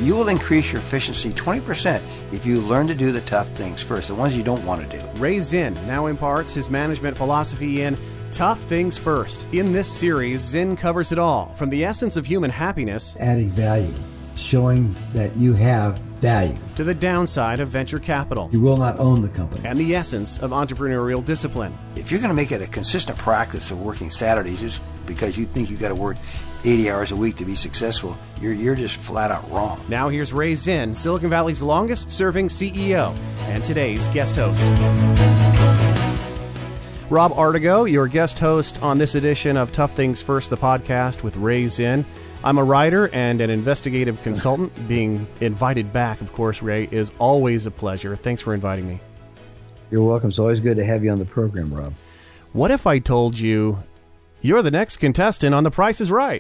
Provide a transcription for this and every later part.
You will increase your efficiency 20% if you learn to do the tough things first, the ones you don't want to do. Ray Zinn now imparts his management philosophy in Tough Things First. In this series, Zinn covers it all, from the essence of human happiness, adding value, showing that you have value, to the downside of venture capital. You will not own the company. And the essence of entrepreneurial discipline. If you're going to make it a consistent practice of working Saturdays just because you think you've got to work 80 hours a week to be successful, you're just flat out wrong. Now here's Ray Zinn, Silicon Valley's longest-serving CEO, and today's guest host. Rob Artigo, your guest host on this edition of Tough Things First, the podcast with Ray Zinn. I'm a writer and an investigative consultant. Being invited back, of course, Ray, is always a pleasure. Thanks for inviting me. You're welcome. It's always good to have you on the program, Rob. What if I told you you're the next contestant on The Price is Right?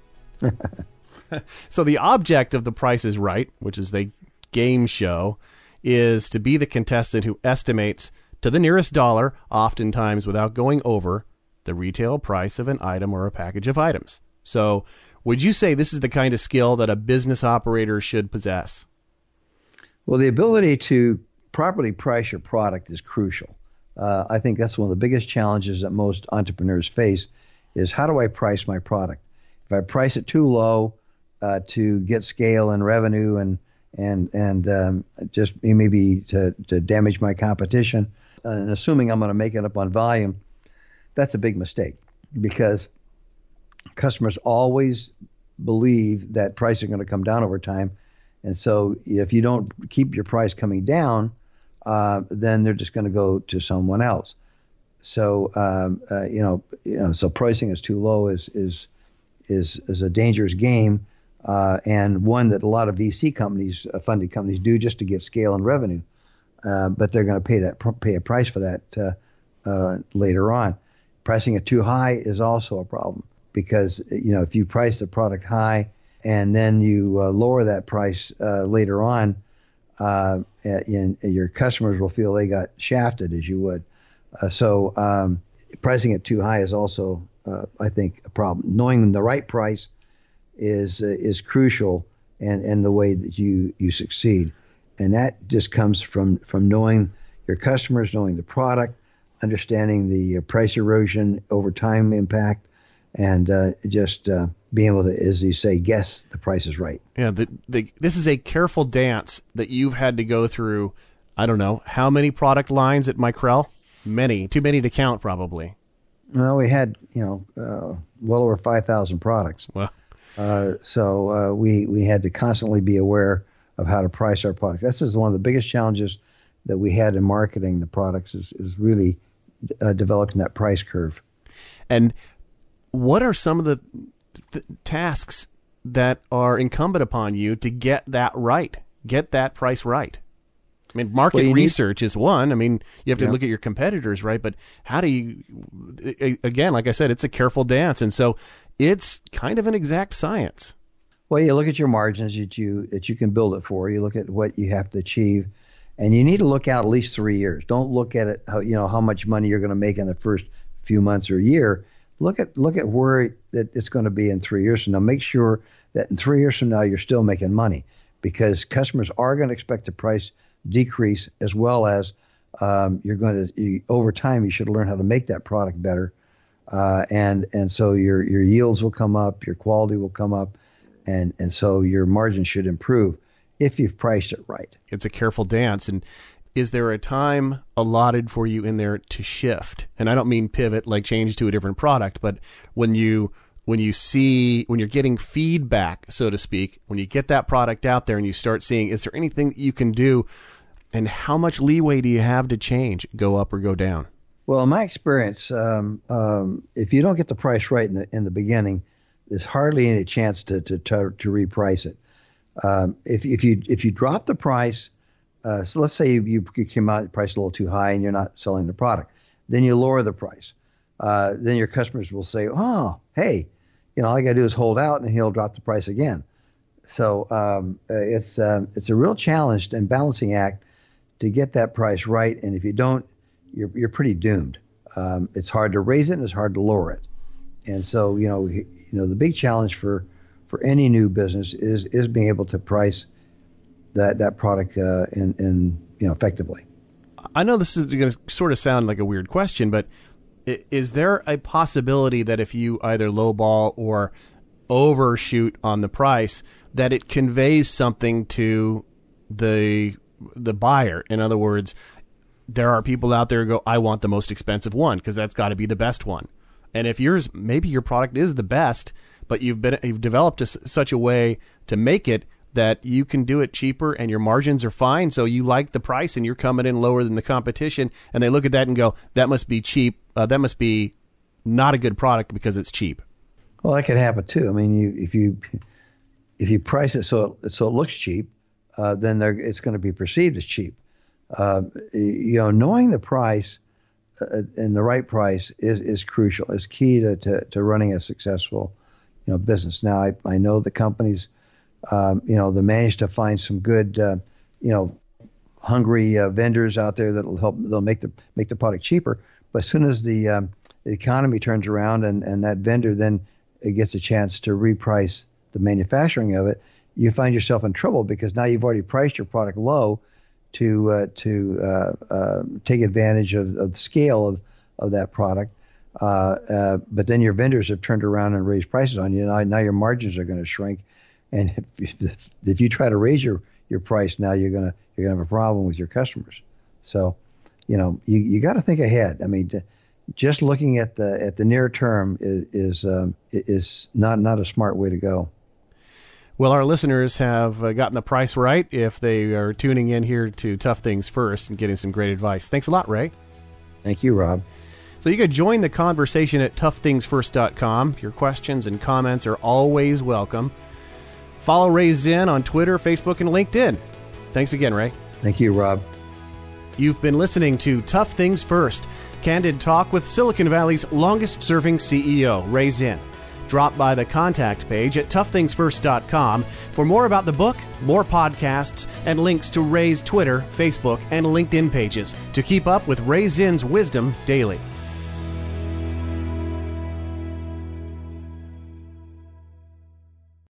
So the object of The Price is Right, which is the game show, is to be the contestant who estimates to the nearest dollar, oftentimes without going over, the retail price of an item or a package of items. So would you say this is the kind of skill that a business operator should possess? Well, the ability to properly price your product is crucial. I think that's one of the biggest challenges that most entrepreneurs face is how do I price my product? If I price it too low to get scale and revenue and just maybe to damage my competition, and assuming I'm going to make it up on volume, that's a big mistake because customers always believe that prices are going to come down over time. And so if you don't keep your price coming down, then they're just going to go to someone else. So, so pricing is too low is a dangerous game, and one that a lot of VC companies, funded companies, do just to get scale and revenue. But they're going to pay a price for that later on. Pricing it too high is also a problem because if you price the product high and then you lower that price later on, your customers will feel they got shafted as you would. So pricing it too high is also, I think, a problem. Knowing the right price is crucial and the way that you succeed. And that just comes from knowing your customers, knowing the product, understanding the price erosion over time impact, and just being able to, as you say, guess the price is right. Yeah, this is a careful dance that you've had to go through. I don't know, how many product lines at Micrel? Many. Too many to count, probably. Well, we had, well over 5,000 products. Well, so we had to constantly be aware of how to price our products. This is one of the biggest challenges that we had in marketing the products is really developing that price curve. And what are some of the tasks that are incumbent upon you to get that right, get that price right? I mean, market research is one. I mean, you have to look at your competitors, right? But how do you, again, like I said, it's a careful dance. And so it's kind of an exact science. Well, you look at your margins that you can build it for. You look at what you have to achieve, and you need to look out at least 3 years. Don't look at it how much money you're going to make in the first few months or year. Look at where it's going to be in 3 years from now. Make sure that in 3 years from now you're still making money, because customers are going to expect the price decrease as well as over time you should learn how to make that product better, and so your yields will come up, your quality will come up. And so your margin should improve if you've priced it right. It's a careful dance. And is there a time allotted for you in there to shift? And I don't mean pivot, like change to a different product, but when you're getting feedback, so to speak, when you get that product out there and you start seeing, is there anything that you can do, and how much leeway do you have to change, go up or go down? Well, in my experience, if you don't get the price right in the beginning, there's hardly any chance to reprice it. If you drop the price, so let's say you came out priced a little too high and you're not selling the product, then you lower the price. Then your customers will say, "Oh, hey, all I got to do is hold out," and he'll drop the price again. So it's a real challenge and balancing act to get that price right. And if you don't, you're pretty doomed. It's hard to raise it and it's hard to lower it. And so, the big challenge for any new business is being able to price that product in effectively. I know this is going to sort of sound like a weird question, but is there a possibility that if you either lowball or overshoot on the price, that it conveys something to the buyer? In other words, there are people out there who go, I want the most expensive one because that's got to be the best one. And if maybe your product is the best, but you've developed such a way to make it that you can do it cheaper and your margins are fine, so you like the price and you're coming in lower than the competition, and they look at that and go, that must be cheap. That must be not a good product because it's cheap. Well, that could happen too. I mean, if you price it so it looks cheap, then it's going to be perceived as cheap. Knowing the price and the right price is crucial. It's key to running a successful business. Now, I know the companies. They managed to find some good, hungry vendors out there that'll help. They'll make the product cheaper. But as soon as the economy turns around and that vendor then gets a chance to reprice the manufacturing of it, you find yourself in trouble because now you've already priced your product low to take advantage of the scale of that product. But then your vendors have turned around and raised prices on you. Now your margins are going to shrink. And if you try to raise your price now, you're gonna have a problem with your customers. So, you got to think ahead. I mean, just looking at the near term is not a smart way to go. Well, our listeners have gotten the price right if they are tuning in here to Tough Things First and getting some great advice. Thanks a lot, Ray. Thank you, Rob. So you could join the conversation at toughthingsfirst.com. Your questions and comments are always welcome. Follow Ray Zinn on Twitter, Facebook, and LinkedIn. Thanks again, Ray. Thank you, Rob. You've been listening to Tough Things First, candid talk with Silicon Valley's longest-serving CEO, Ray Zinn. Drop by the contact page at toughthingsfirst.com for more about the book, more podcasts, and links to Ray's Twitter, Facebook, and LinkedIn pages to keep up with Ray Zinn's wisdom daily.